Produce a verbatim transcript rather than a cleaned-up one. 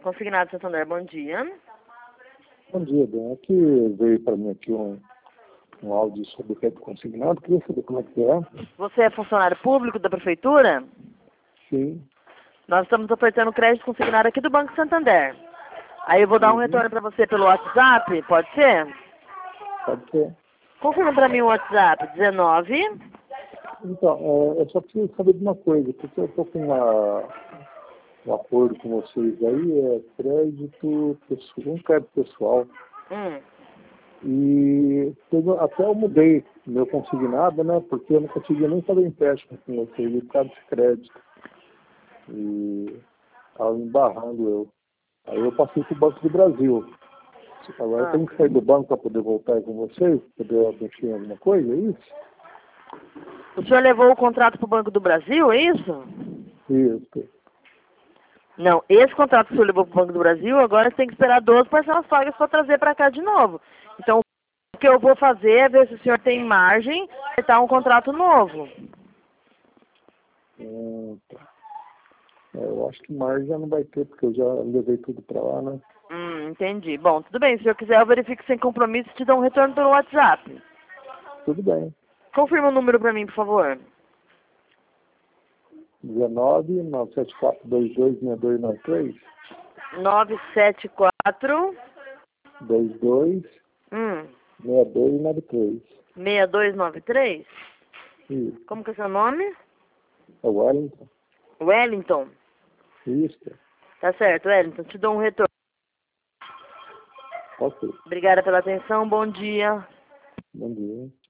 Consignado Santander, bom dia. Bom dia, bem. Aqui veio para mim aqui um, um áudio sobre o crédito consignado. Queria saber como é que é. Você é funcionário público da prefeitura? Sim. Nós estamos ofertando crédito consignado aqui do Banco Santander. Aí eu vou dar um Uhum. retorno para você pelo WhatsApp, pode ser? Pode ser. Confirma para mim o WhatsApp, dezenove. Então, é, eu só preciso saber de uma coisa, porque eu estou com uma, um acordo com vocês aí, é crédito pessoal, um crédito pessoal. Hum. E teve- até eu mudei meu consignado, né? Porque eu não conseguia nem fazer empréstimo com vocês, por causa desse crédito. E estava me embarrando eu. Aí eu passei para o Banco do Brasil. Agora eu Ah. tenho que sair do banco para poder voltar com vocês, poder mexer em alguma coisa, é isso? O senhor levou o contrato para o Banco do Brasil, é isso? Isso. Não, esse contrato que o senhor levou para o Banco do Brasil, agora você tem que esperar doze parcelas pagas para trazer para cá de novo. Então, o que eu vou fazer é ver se o senhor tem margem para acertar um contrato novo. Hum, tá. É, eu acho que mais já não vai ter, porque eu já levei tudo para lá, né? Hum, entendi. Bom, tudo bem. Se o senhor quiser, eu verifico sem compromisso e te dou um retorno pelo WhatsApp. Tudo bem. Confirma o número para mim, por favor. dezenove, nove sete quatro, dois dois seis dois nove três. nove sete quatro dois dois hum, seis dois nove três. seis dois nove três. Isso. Como que é seu nome? É o Wellington. Wellington. Isso. Tá certo, Wellington. Te dou um retorno. Ok. Obrigada pela atenção. Bom dia. Bom dia.